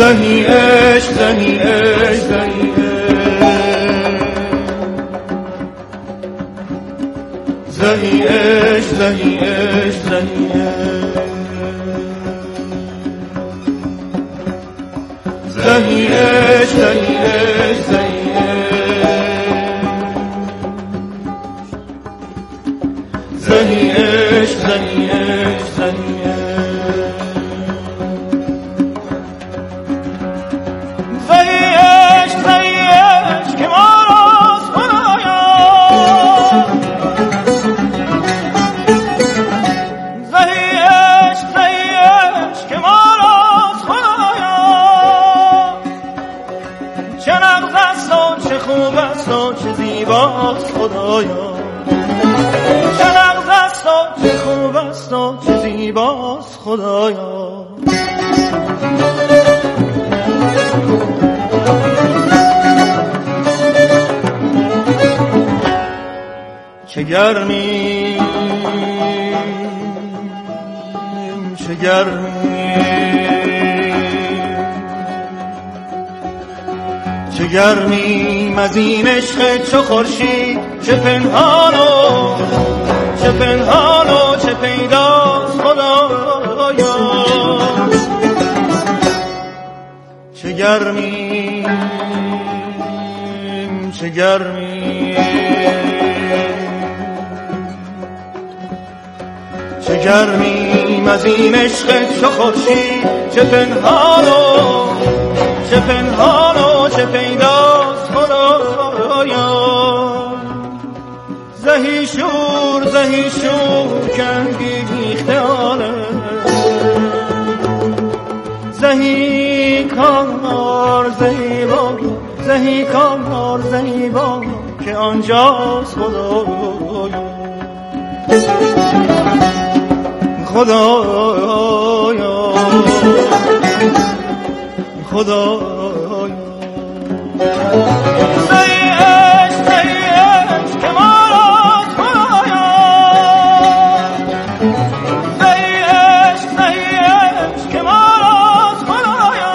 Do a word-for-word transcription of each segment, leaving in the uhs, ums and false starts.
زهی عشق زهی عشق زهی زهی عشق زهی عشق زهی زهی عشق زهی عشق زهی عشق زهی عشق زهی چه زیباست خدایا، چه نغز است و چه خوب است و چه زیباست خدایا. چه گرمی چه گرمی چه گرمیم از این عشق چو خورشید، چه پنهان و چه پنهان و چه پیداست خدایا. چه گرمیم چه گرمیم چه گرمیم از این عشق چو خورشید، چه پنهان و چه پنهان و چه پیداست خدایا. زهی شور زهی شور کنگیخته آنه، زهی کار زهی با زهی کار زهی با که آنجاست خدایا. خدایا خدایا زهی عشق زهی عشق که ما راست خدایا. زهی عشق زهی عشق که ما راست خدایا.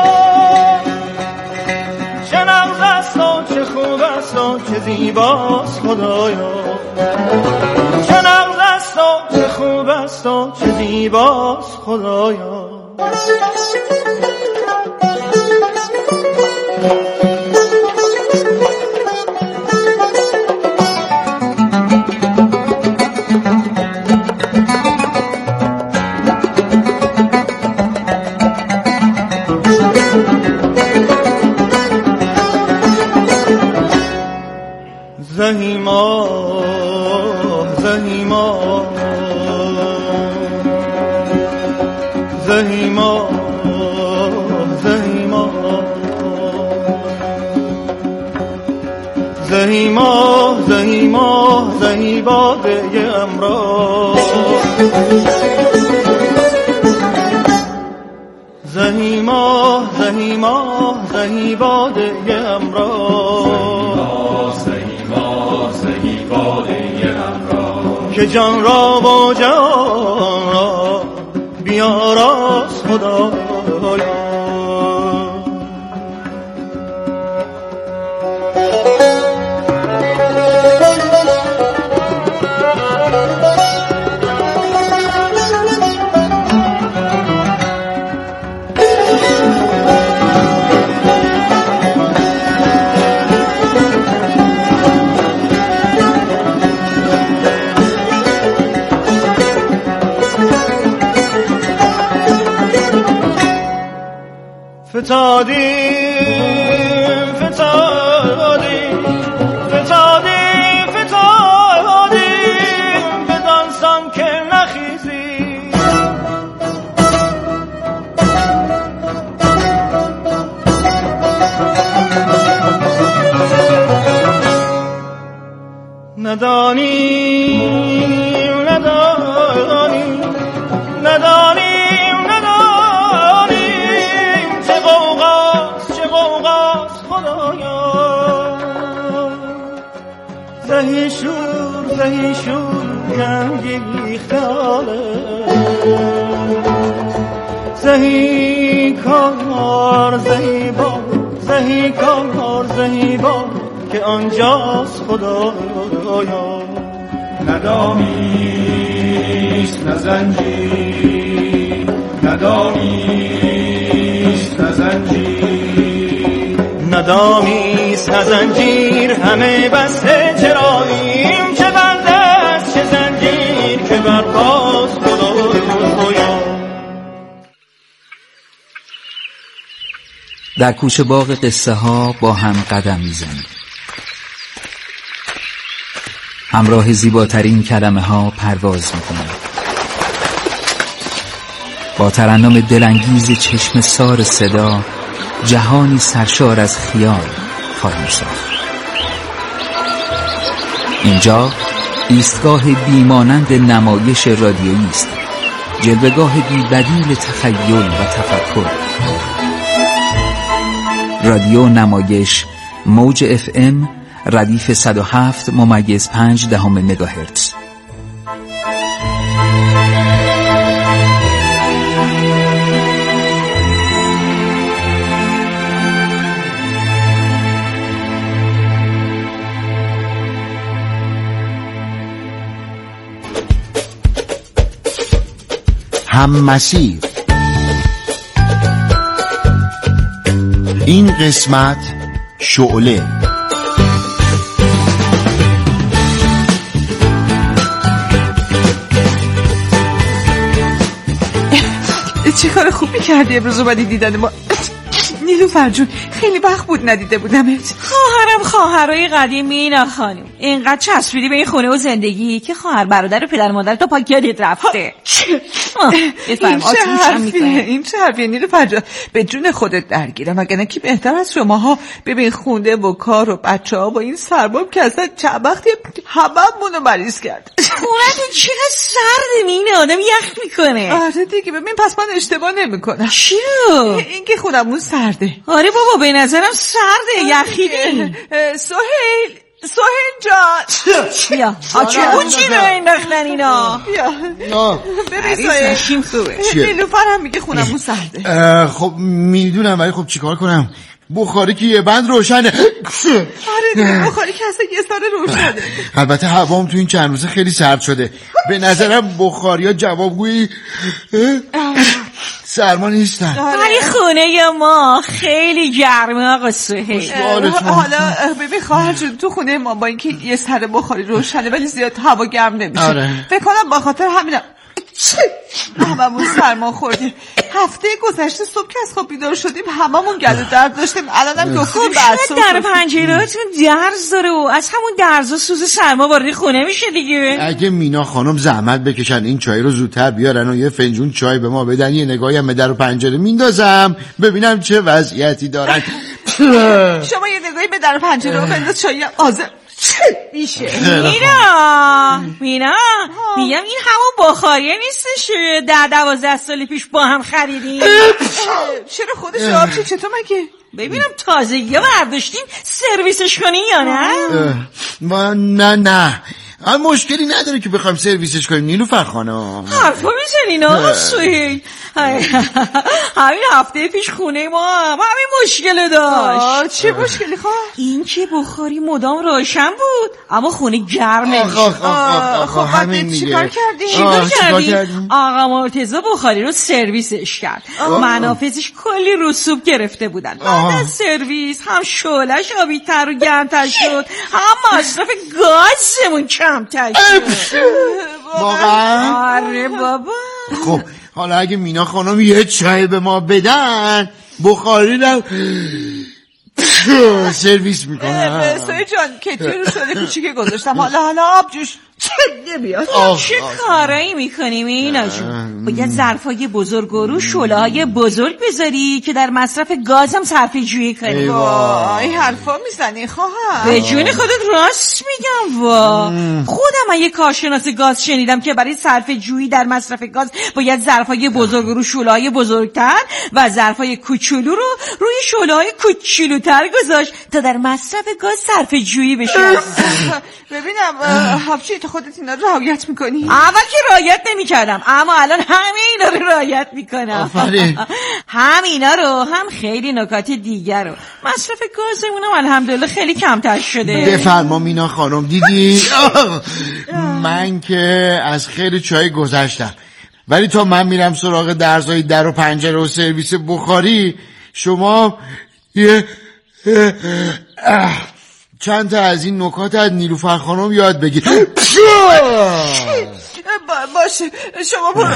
چه نغز است و چه خوب است و چه زیباست خدایا. چه نغز است و چه خوب است و چه زیباست خدایا. زهی ماه زهی ماه زهی ماه زهی ماه زهی ماه زهی ماه زهی باده امراض. زهی ماه زهی ماه زهی باده امراض. زهی باده امراض که جان را با جان را بیاراست خدایا. فتادیم فتادیم فتادیم فتادیم بدانسان که نخیزی. ندانیم ندانیم ندانیم زهی شور زهی شور کنگیخته آنه، زهی کار زهی با زهی کار زهی با که آنجاست خدایا. ندامیست نه زنجیر ندامیست نه زنجیر ندامیست نه زنجیر همه بسته چراییم چه بند است چه زنجیر که برپاست خدایا. در کوچه باغ قصه ها با هم قدم میزنیم، همراه زیباترین کلمه ها پرواز میکنیم، با ترنم دلانگیز چشم سار صدا جهانی سرشار از خیال خواهیم ساخت. اینجا ایستگاه بیمانند نمایش رادیویی است، جلوه‌گاه بی‌بدیل تخیل و تفکر. رادیو نمایش موج اف ام ردیف صد و هفت ممیز پنج دهم مگاهرتز. هم مسیر. این قسمت شعله. چه کار خوبی کردی امروز اومدی دیدن ما. نیلوفر جون خیلی وقت بود ندیده بودمت. خواهرم خواهرای قدیم مینا خانم اینقدر چسبیدی به این خونه و زندگی که خواهر برادر و پدر مادر تو پاک یادت رفته. این چه حرفیه این چه حرفیه نیلوفر جون، به جون خودت درگیرم. اگر نه کی بهتر از شماها. ببین خونده و کار و بچه ها با این سرباب که اصلا چند وقتی هممونو مریض کرد. خونتون چقدر سرده مینا، آدم یخ میکنه. آره دیگه ببین پس من اشتباه نمیکنم. چرا؟ این که خونمون سرده. آره بابا به نظرم سرده یخیدی. سهیل سهیل جان بیا آچه اون چی رو انداختن اینا؟ بیا ببین سهیل خوبه. نیلوفر هم میگه خونمون سرده. خب میدونم ولی خب چیکار کنم؟ بخاری که یه بند روشنه. آره بخاری که اصلا یه ساره روشنه. البته هوام تو این چند روزه خیلی سرد شده. به نظرم بخاری ها جوابگویی سرما نیستن. ولی خونه ما خیلی گرمه آقا سهیل. حالا ببین خواهر جون تو خونه ما با اینکه یه سر بخاری روشنه ولی زیاد هوا گرم نمیشه. آره. فکر کنم با خاطر همینم هممون سرما خوردیم. هفته گذشته صبح که از خواب بیدار شدیم هممون گلو درد داشتیم. الانم دکتر بعد در پنجرهاتون درز داره و از همون درزا سوز سرما وارد خونه میشه دیگه. اگه مینا خانم زحمت بکشن این چای رو زودتر بیارن و یه فنجون چای به ما بدن، یه نگاهی هم به در و پنجره میندازم ببینم چه وضعیتی دارن. شما یه نگاهی به در و پنجره رو بنداز چای آزم میشه. مینا مینا میگم این همون بخاریه نیستش در دوازده سال پیش با هم خریدیم. چرا خودش آب چه چطور مگه؟ ببینم تازگی برداشتیم سرویسش کنی یا نه؟ ما نه نه مشکلی نداره که بخوایم سرویسش کنیم نیلوفر خانم. حرفا میزنین آقا سهیل. همین هفته پیش خونه ما هم همین مشکل داشت. چه مشکلی خواه؟ این که بخاری مدام روشن بود اما خونه گرمه. خب همین چی کار کردیم؟ چیکار کردیم؟ آقا مرتضی بخاری رو سرویسش کرد. منافذش کلی رسوب گرفته بودن. بعد از سرویس هم شعله‌اش آبی‌تر و گرم‌تر شد، هم مصرف گازمون کمتر شد. واقعا؟ آره بابا. خب حالا اگه مینا خانم یه چای به ما بدن بخاری رو سرویس میکنم. سوی جان کتری رو شده کوچیکه گذاشتم. حالا حالا آب جوش نمیاد. چه کارایی میکنیم اینا جون؟ باید ظرفای بزرگ رو شعله‌های بزرگ بذاری که در مصرف گاز هم صرفه جویی کنی. وای حرفا میزنی خواهم. به جون خودت راست میگم. وا خودم من یه کارشناس گاز شنیدم که برای صرفه جویی در مصرف گاز باید ظرفای بزرگ رو شعله‌های بزرگتر و ظرفای کوچولو رو روی شعله‌های کوچولوتر گذاشت تا در مصرف گاز صرفه جویی بشه. ببینم حبشی تو خودت اینا رو رعایت میکنی؟ اول که رعایت نمیکردم، اما الان همه اینا رو رعایت میکنم. آفرین. هم اینا رو هم خیلی نکات دیگر رو. مصرف گازمونم الحمدلله خیلی کمتر شده. بفرما مینا خانم. دیدی من که از خیلی چای گذشتم، ولی تا من میرم سراغ درزای در و پنجره و سرویس بخاری، شما یه چند تا از این نکات از نیلوفر خانم یاد بگیر. باشه شما برو.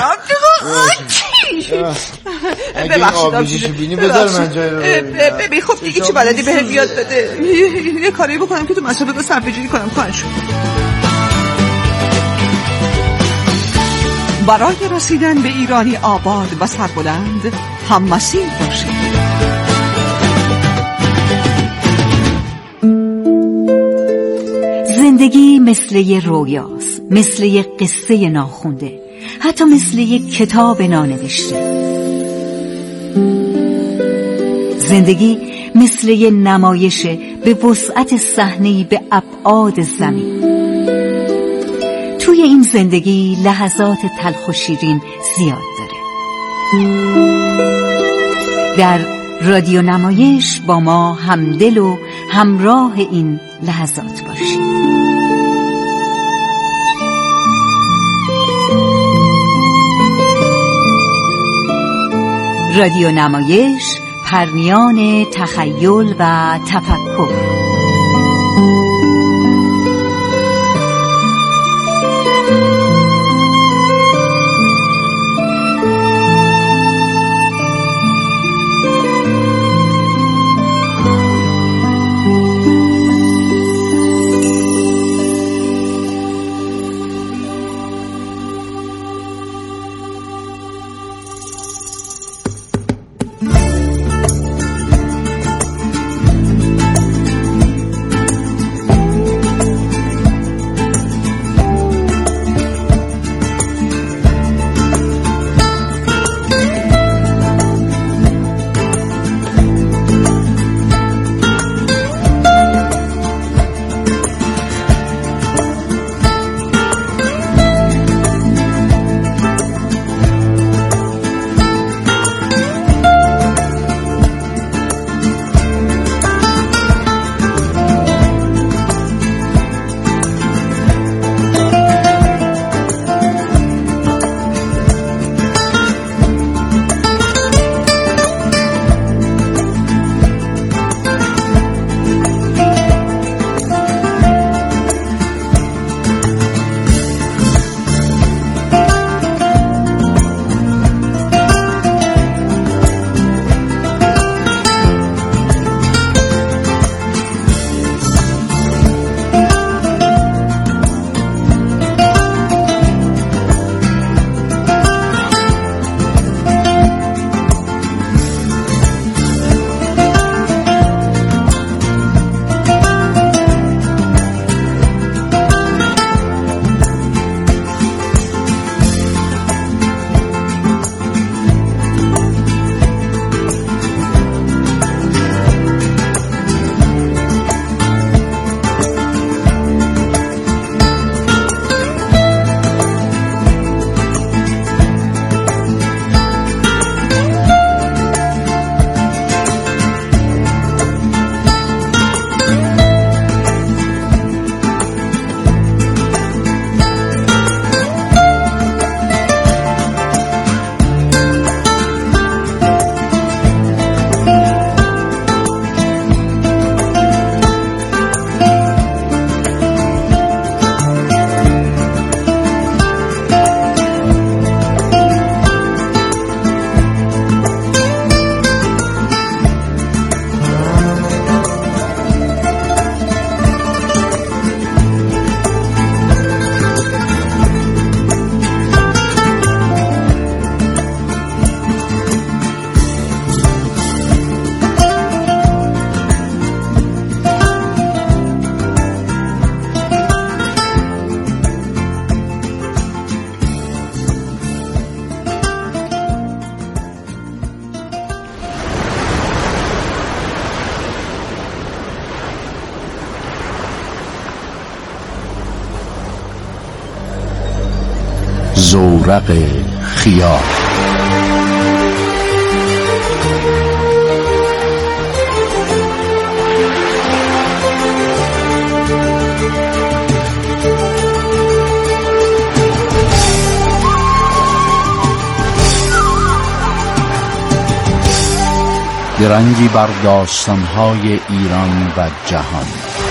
اگه آبیجیشو بینی بذار من جای رو ببین. خب دیگه چی بلدی بهت یاد بده؟ یه کاری بکنم که تو مصرف گاز صرفه‌جویی کنم. کارشو برای رسیدن به ایرانی آباد و سربلند هم مسیر باشید. زندگی مثل یه رویاست، مثل یه قصه ناخونده، حتی مثل یه کتاب نانوشته. زندگی مثل یه نمایش به وسعت صحنه‌ای به ابعاد زمین. توی این زندگی لحظات تلخ و شیرین زیاد داره. در رادیو نمایش با ما همدل و همراه این لحظات باشید. رادیو نمایش، پرمیان تخیل و تفکر. زورق خیال. درنگی بر داستان‌های ایران و جهان.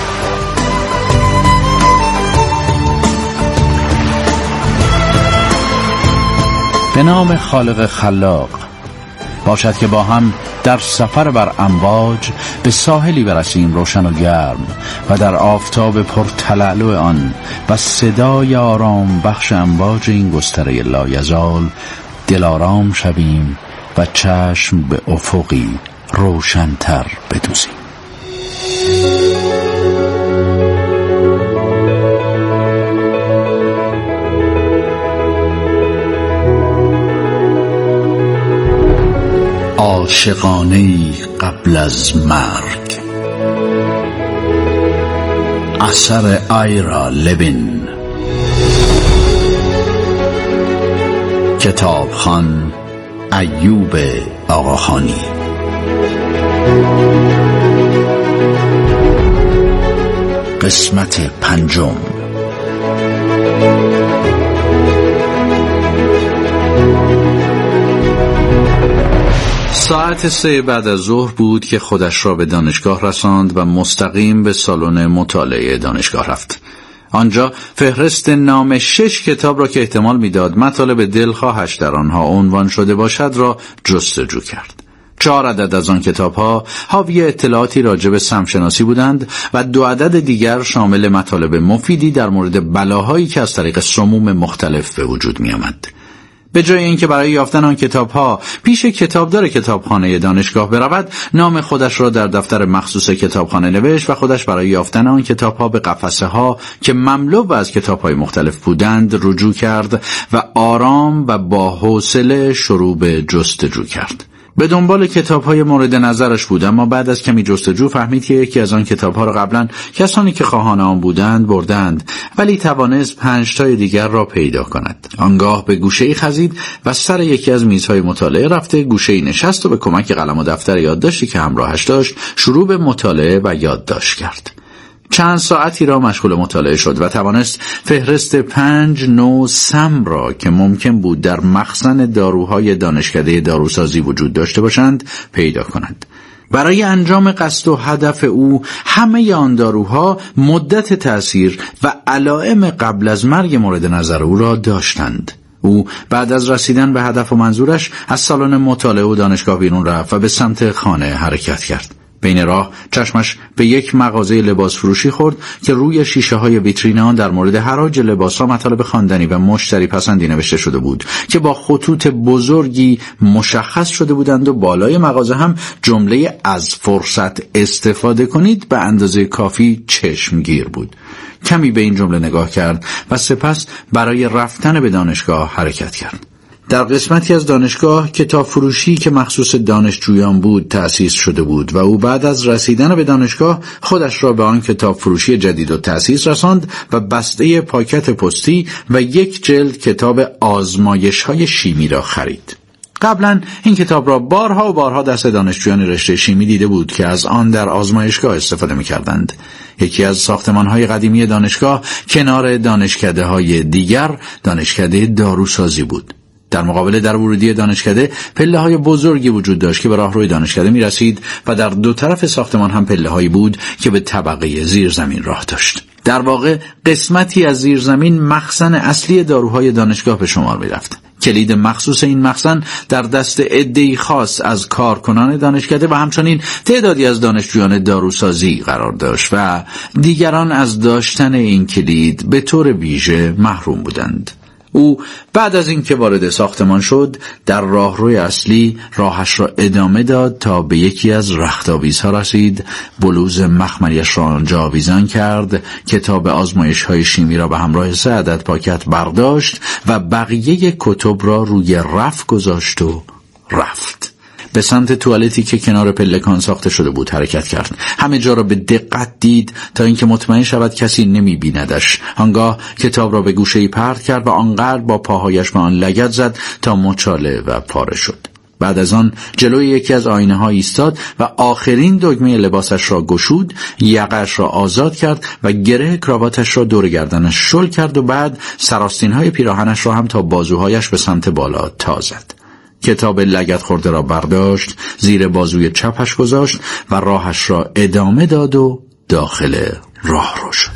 به نام خالق خلاق. باشد که با هم در سفر بر امواج به ساحلی برسیم روشن و گرم و در آفتاب پرتلالو آن و صدای آرام بخش امواج این گستره لایزال دلارام شویم و چشم به افقی روشن‌تر بدوزیم. عاشقانه‌ای قبل از مرگ. اثر آیرا لوین. کتابخوان ایوب آقاخانی. قسمت پنجم. ساعت سه بعد از ظهر بود که خودش را به دانشگاه رساند و مستقیم به سالن مطالعه دانشگاه رفت. آنجا فهرست نام شش کتاب را که احتمال میداد مطالب دلخواهش در آنها عنوان شده باشد را جستجو کرد. چهار عدد از آن کتاب‌ها حاوی اطلاعاتی راجع به سمشناسی بودند و دو عدد دیگر شامل مطالب مفیدی در مورد بلاهایی که از طریق سموم مختلف به وجود می‌آمد. به جای اینکه برای یافتن آن کتاب‌ها پیش کتابدار کتابخانه دانشگاه برود، نام خودش را در دفتر مخصوص کتابخانه نوشت و خودش برای یافتن آن کتاب‌ها به قفسه‌ها که مملو از کتاب‌های مختلف بودند رجوع کرد و آرام و با حوصله شروع به جستجو کرد. به دنبال کتاب‌های مورد نظرش بود، اما بعد از کمی جستجو فهمید که یکی از آن کتاب‌ها را قبلا کسانی که خواهان آن بودند بردند، ولی توانست پنج تای دیگر را پیدا کند. آنگاه به گوشه‌ای خزید و سر یکی از میزهای مطالعه رفته گوشه‌ای نشست و به کمک قلم و دفتر یادداشتی که همراهش داشت شروع به مطالعه و یادداشت کرد. چند ساعتی را مشغول مطالعه شد و توانست فهرست پنج نوع سم را که ممکن بود در مخزن داروهای دانشکده داروسازی وجود داشته باشند پیدا کند. برای انجام قصد و هدف او همه آن داروها مدت تأثیر و علائم قبل از مرگ مورد نظر او را داشتند. او بعد از رسیدن به هدف و منظورش از سالن مطالعه و دانشگاه بیرون رفت و به سمت خانه حرکت کرد. بین راه چشمش به یک مغازه لباس فروشی خورد که روی شیشه های ویترین آن در مورد حراج لباس ها مطالب خواندنی و مشتری پسندی نوشته شده بود که با خطوط بزرگی مشخص شده بودند و بالای مغازه هم جمله از فرصت استفاده کنید به اندازه کافی چشمگیر بود. کمی به این جمله نگاه کرد و سپس برای رفتن به دانشگاه حرکت کرد. در قسمتی از دانشگاه کتاب فروشی که مخصوص دانشجویان بود تأسیس شده بود و او بعد از رسیدن به دانشگاه خودش را به آن کتاب فروشی جدید و تأسیس رساند و بسته پاکت پستی و یک جلد کتاب آزمایش‌های شیمی را خرید. قبلا این کتاب را بارها و بارها دست دانشجویان رشته شیمی دیده بود که از آن در آزمایشگاه استفاده می‌کردند. یکی از ساختمان‌های قدیمی دانشگاه کنار دانشکده‌های دیگر دانشکده داروسازی بود. در مقابل در ورودی دانشکده پله‌های بزرگی وجود داشت که به راهروی دانشکده می‌رسید و در دو طرف ساختمان هم پله‌هایی بود که به طبقه زیرزمین راه داشت. در واقع قسمتی از زیرزمین مخزن اصلی داروهای دانشگاه به شمار می‌رفت. کلید مخصوص این مخزن در دست عده‌ای خاص از کارکنان دانشکده و همچنین تعدادی از دانشجویان داروسازی قرار داشت و دیگران از داشتن این کلید به طور ویژه محروم بودند. او بعد از اینکه وارد ساختمان شد در راهروی اصلی راهش را ادامه داد تا به یکی از رختاویزها رسید، بلوز مخملیش را آنجا آویزان کرد، کتاب آزمایش‌های شیمی را به همراه سه عدد پاکت برداشت و بقیه کتب را روی رف گذاشت و رفت. به سمت توالتی که کنار پلکان ساخته شده بود حرکت کرد. همه جا را به دقت دید تا اینکه مطمئن شود کسی نمی بیندش. آنگاه کتاب را به گوشه‌ای پرت کرد و آنقدر با پاهایش به آن لگد زد تا مچاله و پاره شد. بعد از آن جلوی یکی از آینه ها ایستاد و آخرین دگمه لباسش را گشود، یقه‌اش را آزاد کرد و گره کراواتش را دور گردنش شل کرد و بعد سراستین های پیراهنش را هم تا بازوهایش به سمت بالا تا زد. کتاب لگد خورده را برداشت، زیر بازوی چپش گذاشت و راهش را ادامه داد و داخل راه رو شد.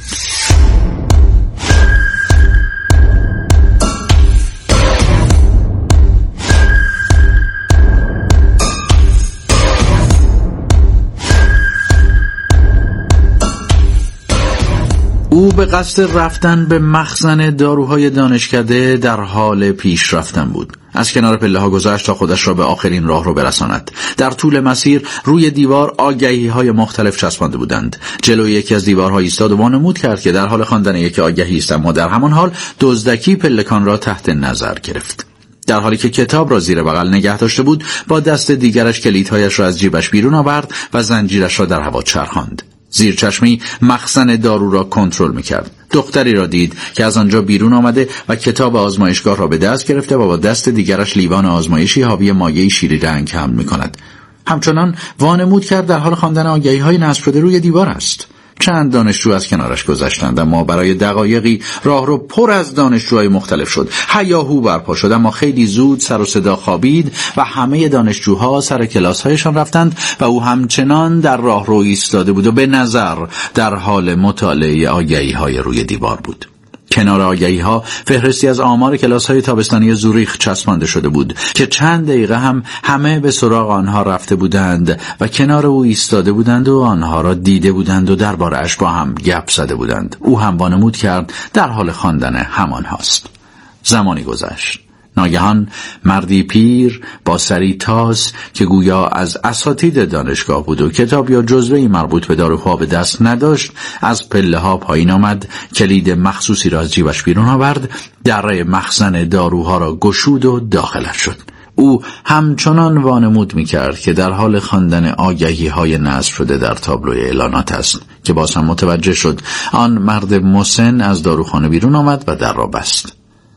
او به قصد رفتن به مخزن داروهای دانشکده در حال پیش رفتن بود. از کنار پله ها گذشت تا خودش را به آخرین راه رو برساند. در طول مسیر روی دیوار آگهی های مختلف چسبانده بودند. جلوی یکی از دیوارها ایستاد و وانمود کرد که در حال خواندن یک آگهی است، اما در همان حال دزدکی پلکان را تحت نظر گرفت. در حالی که کتاب را زیر بغل نگه داشته بود، با دست دیگرش کلیدهایش را از جیبش بیرون آورد و زنجیرش را در هوا چرخاند. زیر چشمی مخزن دارو را کنترل می‌کرد. دختری را دید که از آنجا بیرون آمده و کتاب آزمایشگاه را به دست گرفته و با دست دیگرش لیوان آزمایشی حاوی مایعی شیری رنگ حمل می‌کند. همچنان وانمود کرد در حال خواندن آگهی‌های نصب شده روی دیوار است. چند دانشجو از کنارش گذشتند، اما برای دقایقی راهرو پر از دانشجوهای مختلف شد. هیاهو برپا شد، اما خیلی زود سر و صدا خوابید و همه دانشجوها سر کلاس‌هایشان رفتند و او همچنان در راهرو ایستاده بود و به نظر در حال مطالعه آگهی‌های روی دیوار بود. کنار آگهی‌ها فهرستی از آمار کلاس‌های تابستانی زوریخ چسبانده شده بود که چند دقیقه هم همه به سراغ آنها رفته بودند و کنار او ایستاده بودند و آنها را دیده بودند و درباره‌اش با هم گپ زده بودند. او هم وانمود کرد در حال خواندن همان هاست. زمانی گذشت. ناگهان مردی پیر با سری تاس که گویا از اساتید دانشگاه بود و کتاب یا جزوه‌ای مربوط به داروها به دست نداشت، از پله ها پایین آمد، کلید مخصوصی را از جیبش بیرون آورد، دره مخزن داروها را گشود و داخلش شد. او همچنان وانمود می‌کرد که در حال خواندن آگهی‌های نصب شده در تابلوی اعلانات است که باز هم متوجه شد آن مرد مسن از داروخانه بیرون آمد و در را بست.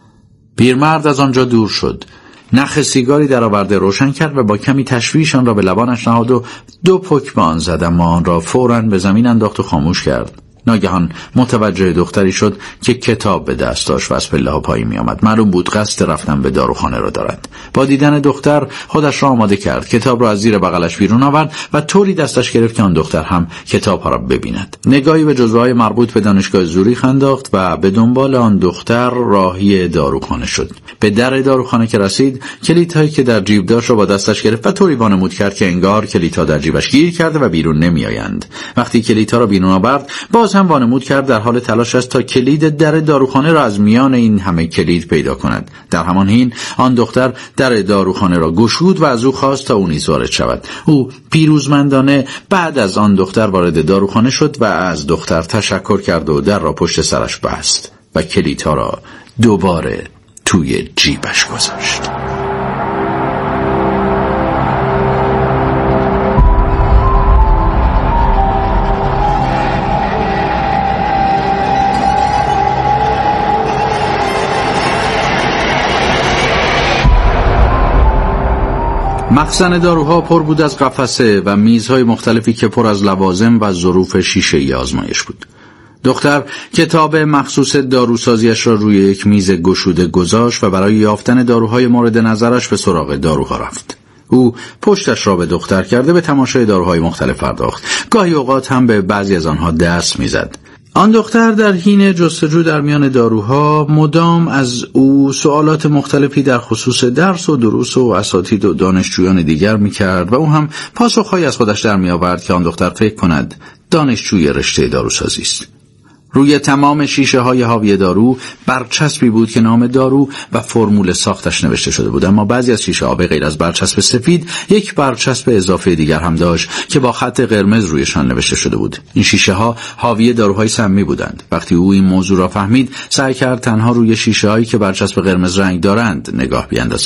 پیرمرد از آنجا دور شد، نخ سیگاری در آورده روشن کرد و با کمی تشویش آن را به لبانش نهاد و دو پک به آن زد، اما آن را فوراً به زمین انداخت و خاموش کرد. ناگهان متوجه دختری شد که کتاب به دست داشت و از پله ها پایین می آمد. معلوم بود قصد رفتن به داروخانه را دارد. با دیدن دختر خودش را آماده کرد، کتاب را از زیر بغلش بیرون آورد و طوری دستش گرفت که آن دختر هم کتاب ها را ببیند. نگاهی به جزوه‌های مربوط به دانشگاه زوریخ انداخت و به دنبال آن دختر راهی داروخانه شد. به در داروخانه که رسید، کلیدهایی که در جیب داشت را با دستش گرفت و طوری وانمود کرد که انگار کلیدها در جیبش گیر کرده و بیرون نمیآیند. وقتی کلیدها را بیرون آورد، باز هم وانمود کرد در حال تلاش است تا کلید در داروخانه را از میان این همه کلید پیدا کند. در همان حین آن دختر در داروخانه را گشود و از او خواست تا او نیز وارد شود. او پیروزمندانه بعد از آن دختر وارد داروخانه شد و از دختر تشکر کرد و در را پشت سرش بست و کلیدها را دوباره توی جیبش گذاشت. مخزن داروها پر بود از قفسه و میزهای مختلفی که پر از لوازم و ظروف شیشه‌ای آزمایش بود. دختر کتاب مخصوص داروسازیش را روی یک میز گشوده گذاشت و برای یافتن داروهای مورد نظرش به سراغ داروها رفت. او پشتش را به دختر کرده به تماشای داروهای مختلف پرداخت. گاهی اوقات هم به بعضی از آنها دست میزد. آن دختر در حین جستجو در میان داروها مدام از او سوالات مختلفی در خصوص درس و دروس و اساتید و دانشجویان دیگر میکرد و او هم پاسخهایی از خودش در میآورد که آن دختر فکر کند دانشجوی رشته داروسازی است. روی تمام شیشه های حاوی دارو برچسبی بود که نام دارو و فرمول ساختش نوشته شده بود، اما بعضی از شیشه ها به غیر از برچسب سفید یک برچسب اضافه دیگر هم داشت که با خط قرمز رویشان نوشته شده بود. این شیشه ها حاوی داروهای سمی بودند. وقتی او این موضوع را فهمید، سعی کرد تنها روی شیشه هایی که برچسب قرمز رنگ دارند نگاه بیاندازد.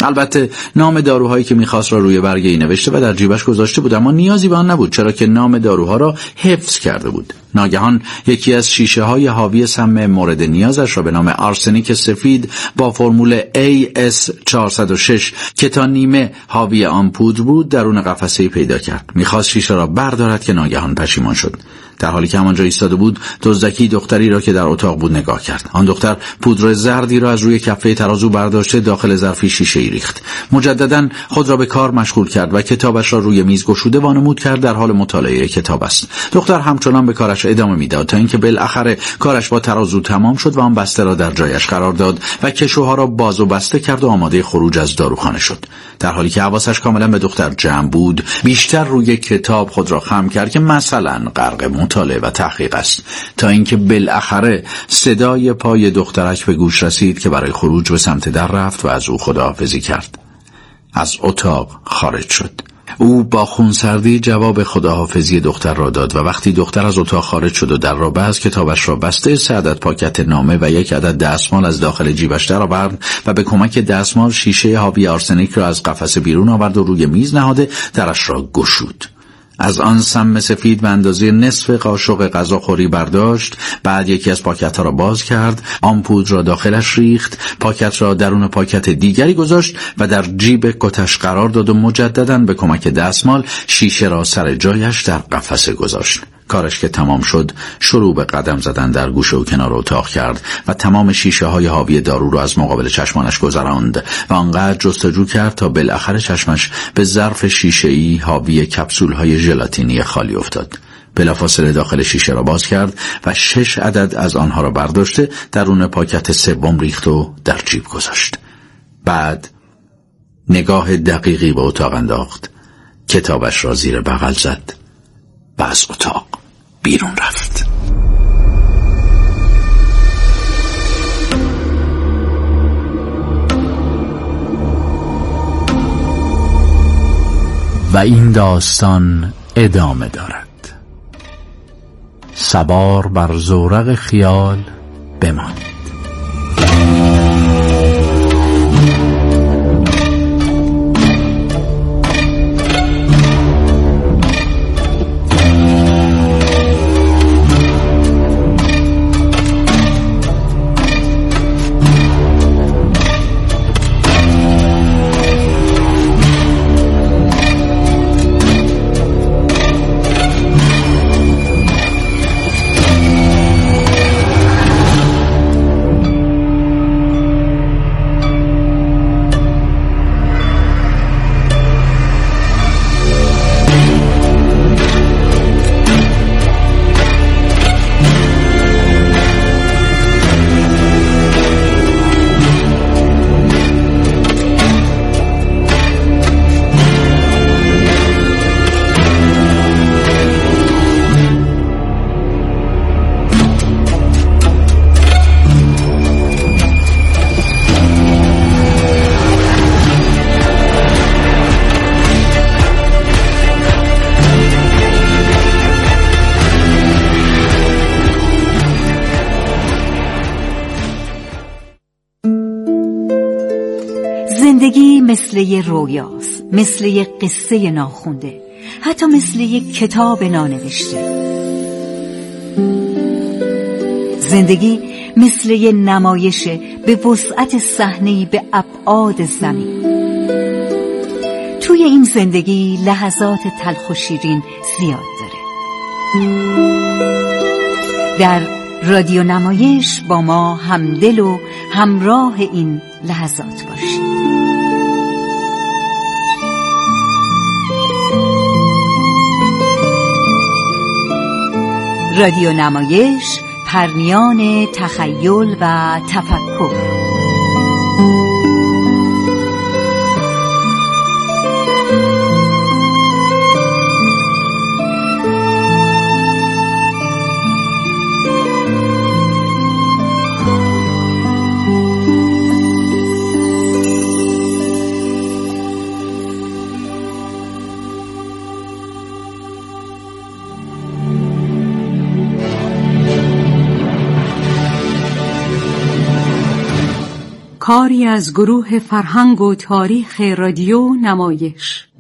البته نام داروهایی که میخواست را روی برگه‌ای نوشته و در جیبش گذاشته بود، اما نیازی به آن نبود، چرا که نام داروها را حفظ کرده بود. ناگهان یکی از شیشه های حاوی سم مورد نیازش را به نام آرسنیک سفید با فرمول ای اس چهارصد و شش که تا نیمه حاوی آن پودر بود درون قفسه‌ای پیدا کرد. میخواست شیشه را بردارد که ناگهان پشیمان شد. در حالی که همانجا ایستاده بود، دزدکی دختری را که در اتاق بود نگاه کرد. آن دختر پودر زردی را از روی کفه ترازو برداشته داخل ظرفی شیشه‌ای ریخت. مجددا خود را به کار مشغول کرد و کتابش را روی میز گشوده وانمود کرد در حال مطالعه کتاب است. دختر همچنان به کارش ادامه میداد تا اینکه بالاخره کارش با ترازو تمام شد و آن بسته را در جایش قرار داد و کشوها را باز و بسته کرد و آماده خروج از داروخانه شد. در حالی که حواسش کاملا به دختر جمع بود، بیشتر روی کتاب خود را خم کرد که مثلا غرق مطالعه و تحقیق است، تا اینکه بالاخره صدای پای دخترک به گوش رسید که برای خروج به سمت در رفت و از او خداحافظی کرد. از اتاق خارج شد. او با خونسردی جواب خداحافظی دختر را داد و وقتی دختر از اتاق خارج شد و در را بست، کتابش را بسته، سه عدد پاکت نامه و یک عدد دستمال از داخل جیبش درآورد و به کمک دستمال شیشه حاوی آرسنیک را از قفسه بیرون آورد و روی میز نهاده درش را گشود. از آن سم سفید به اندازه نصف قاشق غذاخوری برداشت، بعد یکی از پاکت‌ها را باز کرد، آن پودر را داخلش ریخت، پاکت را درون پاکت دیگری گذاشت و در جیب کتش قرار داد و مجدداً به کمک دستمال شیشه را سر جایش در قفسه گذاشت. کارش که تمام شد، شروع به قدم زدن در گوشه و کنار اتاق کرد و تمام شیشه های حاوی دارو را از مقابل چشمانش گذراند و آنقدر جستجو کرد تا بالاخره چشمش به ظرف شیشه‌ای حاوی کپسول های ژلاتینی خالی افتاد. بلافاصله داخل شیشه را باز کرد و شش عدد از آنها را برداشته درون پاکت سوم ریخت و در جیب گذاشت. بعد نگاه دقیقی به اتاق انداخت، کتابش را زیر بغل زد و از اتاق بیرون رفت. و این داستان ادامه دارد. سوار بر زورق خیال بمانید. زندگی مثل یه رویاست، مثل یه قصه ناخونده، حتی مثل یه کتاب نانوشته. زندگی مثل یه نمایشه به وسعت صحنه‌ای به ابعاد زمین. توی این زندگی لحظات تلخ و شیرین زیاد داره. در رادیو نمایش با ما همدل و همراه این لحظات باشید. رادیو نمایش، پرنیان تخیل و تفکر. کاری از گروه فرهنگ و تاریخ رادیو نمایش.